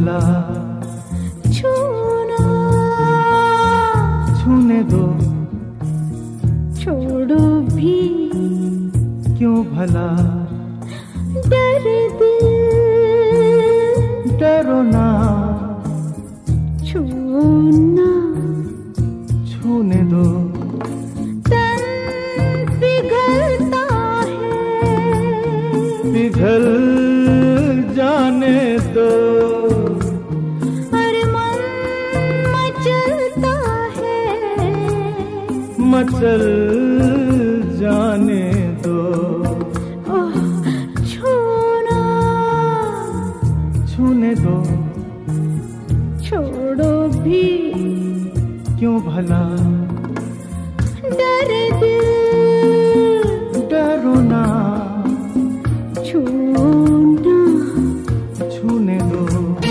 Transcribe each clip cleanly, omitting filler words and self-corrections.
भला छूना, छूने दो, छोड़ो भी क्यों भला, दर्द डरो ना, छूना, छूने दो, तन पिघलता है, पिघल जाने दो, अरे मन मचलता है, मचल जाने दो, ओह छूना, छूने दो, छोड़ो भी क्यों भला, दर्द डरो ना, छूना, छूने दो।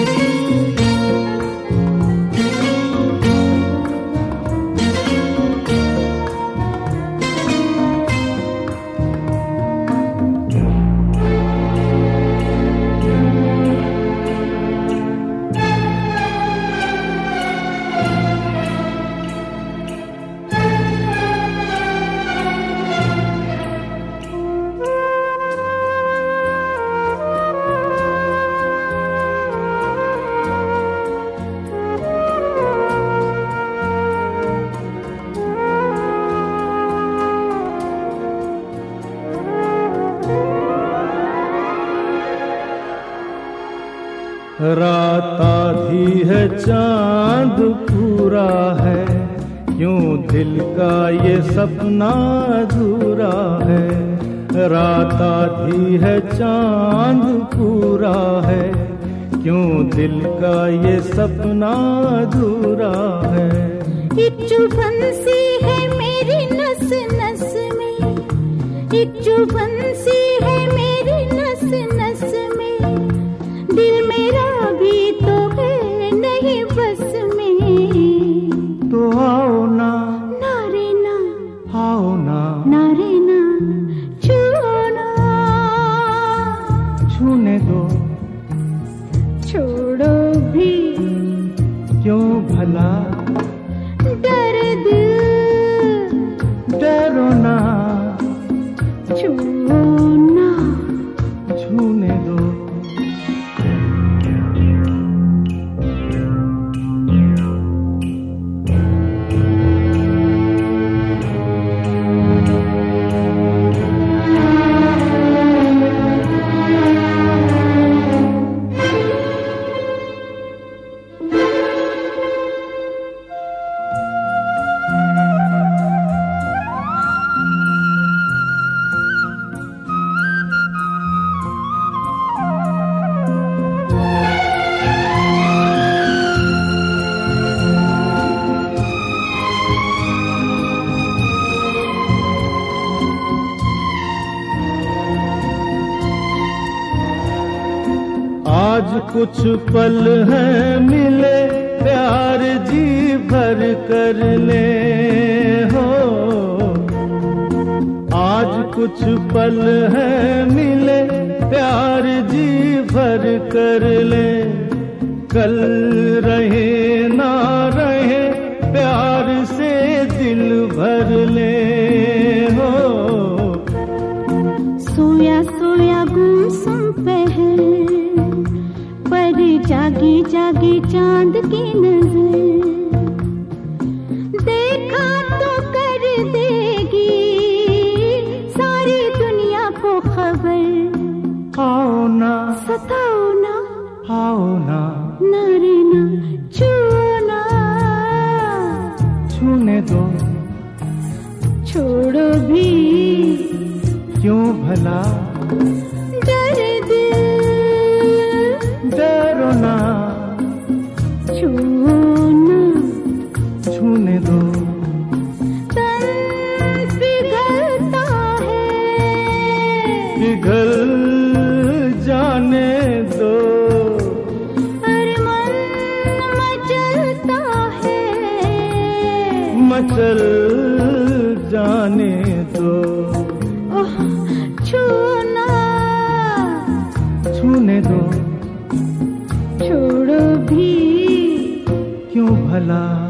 रात आधी है चांद पूरा है, क्यों दिल का ये सपना अधूरा है। रात आधी है चांद पूरा है, क्यों दिल का ये सपना अधूरा है। एक चुभन सी है मेरी नस नस में, एक चुभन सी है मेरी नस नस में, दिल मेरा भी तो है नहीं बस में। तो आओ ना, नारे ना, आओ ना, नारे ना, छूना, छूने दो, छोड़ो भी क्यों भला, दर्द डरो ना, छूना, छूने दो। आज कुछ पल हैं मिले, प्यार जी भर कर ले हो। आज कुछ पल हैं मिले, प्यार जी भर कर ले। कल रहे ना रहे, प्यार से दिल भर ले हो। सोया सोया गुमसुम पहर पर जागी जागी चांद की नजर, देखा तो कर देगी सारी दुनिया को खबर। आओ ना, सताओ ना, आओ ना, नारे ना, छूना, छूने दो, छोड़ो भी क्यों भला, दर्द डरो ना, छूना, छूने दो। तन पिघलता है, पिघल जाने दो, अरे मन मचलता है, मचल जाने दो। ओह छूना, छूने दो, छोड़ो भला